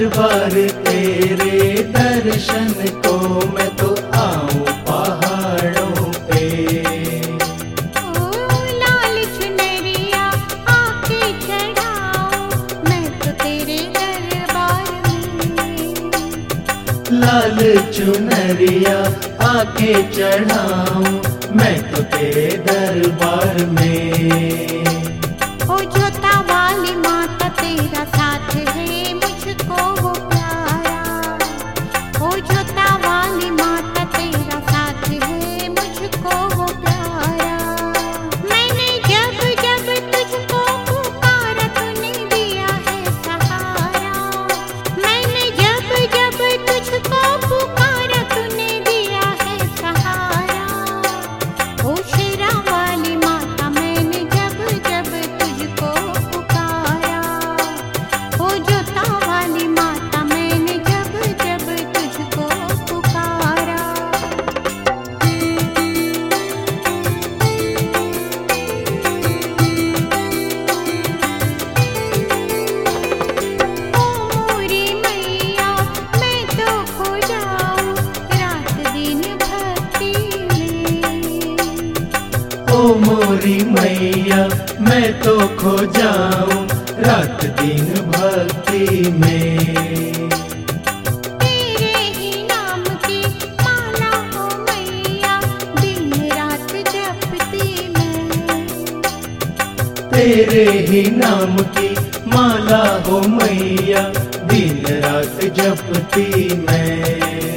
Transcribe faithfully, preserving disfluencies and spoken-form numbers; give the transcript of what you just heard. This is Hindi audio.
बार तेरे दर्शन को मैं तो आऊं पहाड़ों पे। ओ लाल चुनरिया आके चढ़ाऊं मैं तो तेरे दरबार में। लाल चुनरिया आके चढ़ाऊं मैं तो तेरे दरबार में। ओ जोता वाली माता तेरा साथ है मुझको वो प्यारा। ओ जोता वाली माता तेरा साथ है मुझको वो प्यारा। मैंने जब जब तुझको पुकारा तूने दिया है सहारा। मैंने जब जब तुझको पुकारा तूने दिया है सहारा। ओ शेरा वाली माता मैंने जब जब तुझको पुकारा। ओ जोता वाली माता मैंने जब जब तुझको पुकारा। ओ मोरी मैया मैं तो खो जाऊं रात दिन भक्ति में। ओ मोरी मैया मैं तो खो जाऊं रात दिन भक्ति में। तेरे ही नाम की माला हो मैया दिन रात जपती मैं। तेरे ही नाम की माला हो मैया दिन रात जपती मैं।